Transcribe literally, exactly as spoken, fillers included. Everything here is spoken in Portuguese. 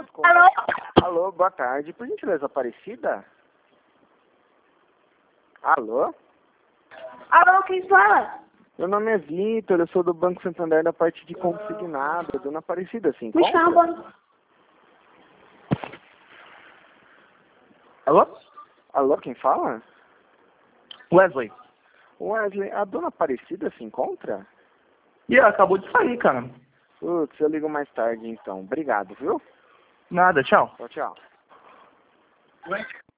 Alô? Alô, boa tarde. Por gentileza, Aparecida? Alô? Alô, quem fala? Meu nome é Vitor, eu sou do Banco Santander da parte de consignado. Dona Aparecida, se Me encontra? chama. Alô? Alô, quem fala? Wesley. Wesley, a Dona Aparecida se encontra? E ela acabou de sair, cara. Putz, eu ligo mais tarde então. Obrigado, viu? Nada, tchau. Tchau, tchau. Ué?